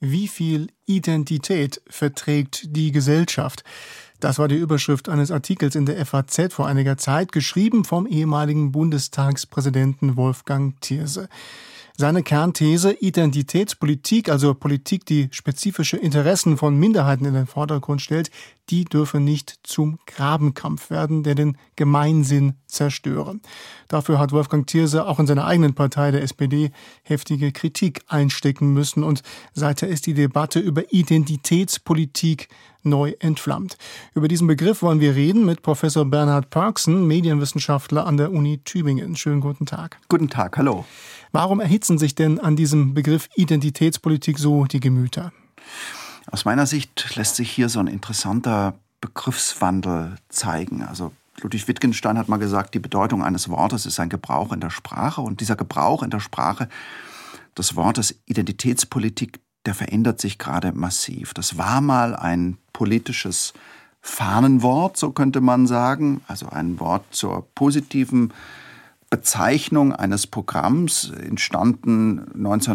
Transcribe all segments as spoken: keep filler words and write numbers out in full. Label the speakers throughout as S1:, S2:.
S1: Wie viel Identität verträgt die Gesellschaft? Das war die Überschrift eines Artikels in der F A Z vor einiger Zeit, geschrieben vom ehemaligen Bundestagspräsidenten Wolfgang Thierse. Seine Kernthese: Identitätspolitik, also Politik, die spezifische Interessen von Minderheiten in den Vordergrund stellt, die dürfe nicht zum Grabenkampf werden, der den Gemeinsinn zerstöre. Dafür hat Wolfgang Thierse auch in seiner eigenen Partei, der S P D, heftige Kritik einstecken müssen. Und seither ist die Debatte über Identitätspolitik neu entflammt. Über diesen Begriff wollen wir reden mit Professor Bernhard Pörksen, Medienwissenschaftler an der Uni Tübingen. Schönen guten Tag.
S2: Guten Tag, hallo.
S1: Warum erhitzen sich denn an diesem Begriff Identitätspolitik so die Gemüter?
S2: Aus meiner Sicht lässt sich hier so ein interessanter Begriffswandel zeigen. Also Ludwig Wittgenstein hat mal gesagt, die Bedeutung eines Wortes ist ein Gebrauch in der Sprache. Und dieser Gebrauch in der Sprache des Wortes Identitätspolitik, der verändert sich gerade massiv. Das war mal ein politisches Fahnenwort, so könnte man sagen. Also ein Wort zur positiven Bezeichnung eines Programms, entstanden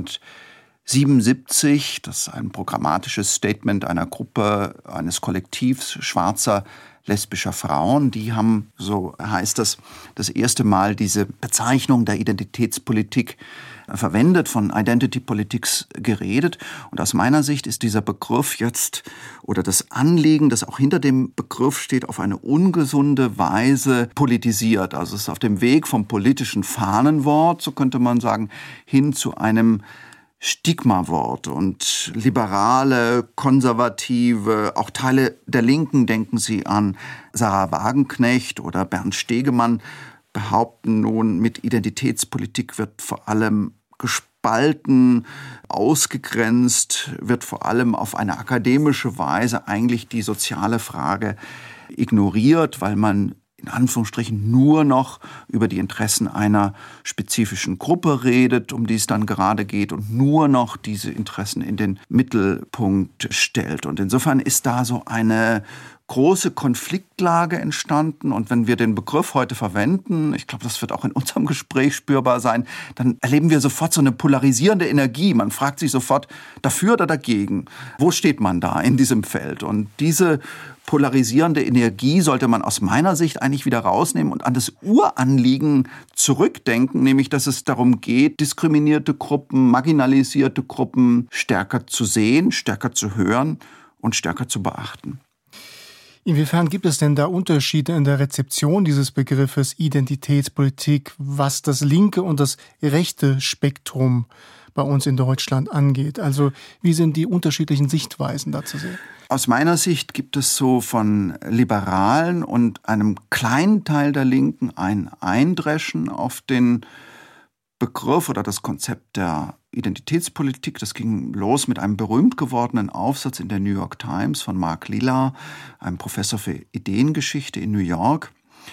S2: neunzehnhundertsiebenundsiebzig. Das ist ein programmatisches Statement einer Gruppe, eines Kollektivs schwarzer lesbischer Frauen. Die haben, so heißt das, das erste Mal diese Bezeichnung der Identitätspolitik verwendet, von Identity Politics geredet. Und aus meiner Sicht ist dieser Begriff jetzt, oder das Anliegen, das auch hinter dem Begriff steht, auf eine ungesunde Weise politisiert. Also es ist auf dem Weg vom politischen Fahnenwort, so könnte man sagen, hin zu einem Stigmawort. Und Liberale, Konservative, auch Teile der Linken, denken Sie an Sarah Wagenknecht oder Bernd Stegemann, behaupten nun, mit Identitätspolitik wird vor allem gespalten, ausgegrenzt, wird vor allem auf eine akademische Weise eigentlich die soziale Frage ignoriert, weil man in Anführungsstrichen nur noch über die Interessen einer spezifischen Gruppe redet, um die es dann gerade geht, und nur noch diese Interessen in den Mittelpunkt stellt. Und insofern ist da so eine große Konfliktlage entstanden. Und wenn wir den Begriff heute verwenden, ich glaube, das wird auch in unserem Gespräch spürbar sein, dann erleben wir sofort so eine polarisierende Energie. Man fragt sich sofort, dafür oder dagegen? Wo steht man da in diesem Feld? Und diese polarisierende Energie sollte man aus meiner Sicht eigentlich wieder rausnehmen und an das Uranliegen zurückdenken, nämlich dass es darum geht, diskriminierte Gruppen, marginalisierte Gruppen stärker zu sehen, stärker zu hören und stärker zu beachten.
S1: Inwiefern gibt es denn da Unterschiede in der Rezeption dieses Begriffes Identitätspolitik, was das linke und das rechte Spektrum bei uns in Deutschland angeht? Also wie sind die unterschiedlichen Sichtweisen da zu sehen?
S2: Aus meiner Sicht gibt es so von Liberalen und einem kleinen Teil der Linken ein Eindreschen auf den Begriff oder das Konzept der Identitätspolitik. Das ging los mit einem berühmt gewordenen Aufsatz in der New York Times von Mark Lilla, einem Professor für Ideengeschichte in New York.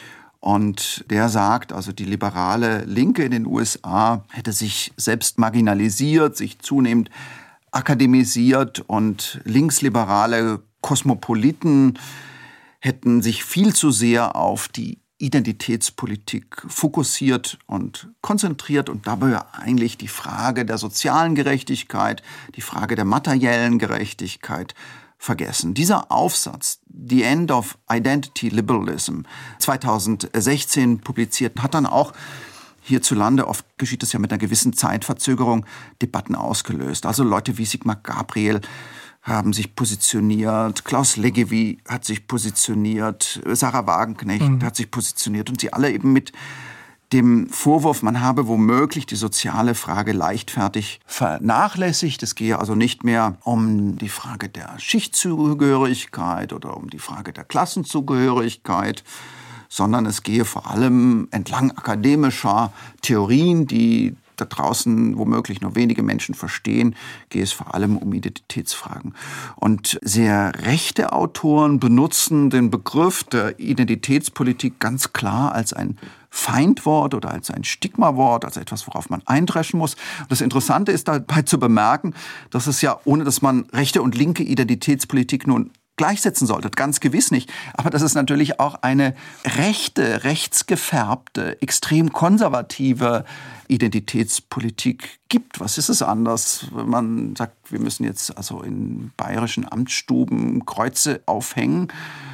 S2: Und der sagt, also die liberale Linke in den U S A hätte sich selbst marginalisiert, sich zunehmend akademisiert, und linksliberale Kosmopoliten hätten sich viel zu sehr auf die Identitätspolitik fokussiert und konzentriert und dabei eigentlich die Frage der sozialen Gerechtigkeit, die Frage der materiellen Gerechtigkeit vergessen. Dieser Aufsatz, The End of Identity Liberalism, zweitausendsechzehn publiziert, hat dann auch hierzulande, oft geschieht es ja mit einer gewissen Zeitverzögerung, Debatten ausgelöst. Also Leute wie Sigmar Gabriel haben sich positioniert, Klaus Leggevi hat sich positioniert, Sarah Wagenknecht mhm. hat sich positioniert, und sie alle eben mit dem Vorwurf, man habe womöglich die soziale Frage leichtfertig vernachlässigt. Es gehe also nicht mehr um die Frage der Schichtzugehörigkeit oder um die Frage der Klassenzugehörigkeit, sondern es gehe vor allem entlang akademischer Theorien, die da draußen womöglich nur wenige Menschen verstehen, gehe es vor allem um Identitätsfragen. Und sehr rechte Autoren benutzen den Begriff der Identitätspolitik ganz klar als ein Feindwort oder als ein Stigmawort, als etwas, worauf man eindreschen muss. Das Interessante ist dabei zu bemerken, dass es ja, ohne dass man rechte und linke Identitätspolitik nun gleichsetzen sollte, ganz gewiss nicht. Aber dass es natürlich auch eine rechte, rechtsgefärbte, extrem konservative Identitätspolitik gibt. Was ist es anders, wenn man sagt, wir müssen jetzt also in bayerischen Amtsstuben Kreuze aufhängen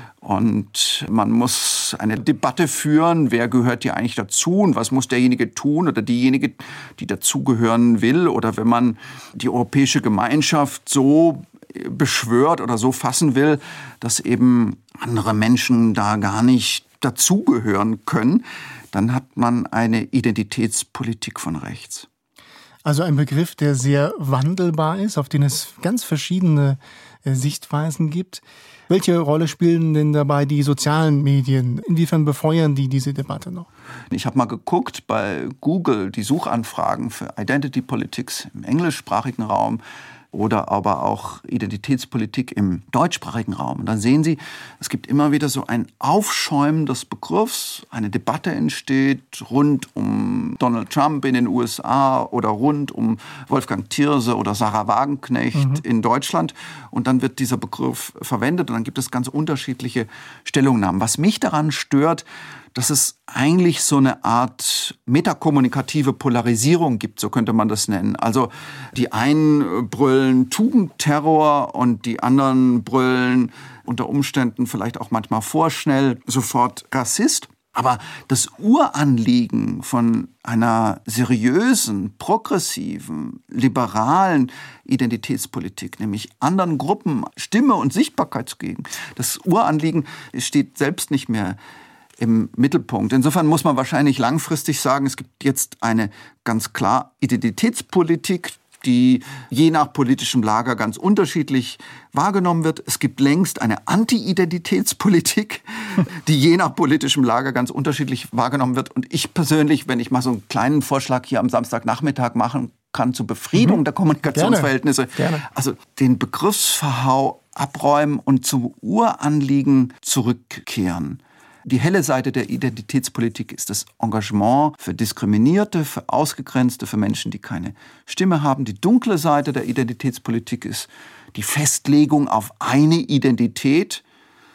S2: und man muss eine Debatte führen, wer gehört hier eigentlich dazu und was muss derjenige tun oder diejenige, die dazugehören will. Oder wenn man die europäische Gemeinschaft so beschwört oder so fassen will, dass eben andere Menschen da gar nicht dazugehören können, dann hat man eine Identitätspolitik von rechts.
S1: Also ein Begriff, der sehr wandelbar ist, auf den es ganz verschiedene äh, Sichtweisen gibt. Welche Rolle spielen denn dabei die sozialen Medien? Inwiefern befeuern die diese Debatte noch?
S2: Ich habe mal geguckt bei Google die Suchanfragen für Identity Politics im englischsprachigen Raum oder aber auch Identitätspolitik im deutschsprachigen Raum. Und dann sehen Sie, es gibt immer wieder so ein Aufschäumen des Begriffs. Eine Debatte entsteht rund um Donald Trump in den U S A oder rund um Wolfgang Thierse oder Sarah Wagenknecht mhm. in Deutschland. Und dann wird dieser Begriff verwendet und dann gibt es ganz unterschiedliche Stellungnahmen. Was mich daran stört, dass es eigentlich so eine Art metakommunikative Polarisierung gibt, so könnte man das nennen. Also die einen brüllen Tugendterror und die anderen brüllen unter Umständen vielleicht auch manchmal vorschnell sofort Rassist. Aber das Uranliegen von einer seriösen, progressiven, liberalen Identitätspolitik, nämlich anderen Gruppen Stimme und Sichtbarkeit zu geben, das Uranliegen steht selbst nicht mehr im Mittelpunkt. Insofern muss man wahrscheinlich langfristig sagen, es gibt jetzt eine ganz klar Identitätspolitik, die je nach politischem Lager ganz unterschiedlich wahrgenommen wird. Es gibt längst eine Anti-Identitätspolitik, die je nach politischem Lager ganz unterschiedlich wahrgenommen wird. Und ich persönlich, wenn ich mal so einen kleinen Vorschlag hier am Samstagnachmittag machen kann zur Befriedung mhm. der Kommunikationsverhältnisse,
S1: Gerne. Gerne.
S2: also den Begriffsverhau abräumen und zum Uranliegen zurückkehren. Die helle Seite der Identitätspolitik ist das Engagement für Diskriminierte, für Ausgegrenzte, für Menschen, die keine Stimme haben. Die dunkle Seite der Identitätspolitik ist die Festlegung auf eine Identität.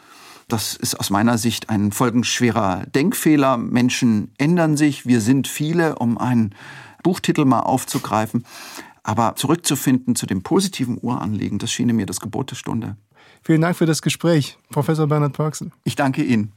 S2: Das ist aus meiner Sicht ein folgenschwerer Denkfehler. Menschen ändern sich, wir sind viele, um einen Buchtitel mal aufzugreifen. Aber zurückzufinden zu dem positiven Uranliegen, das schien mir das Gebot der Stunde.
S1: Vielen Dank für das Gespräch, Professor Bernhard Pörksen.
S2: Ich danke Ihnen.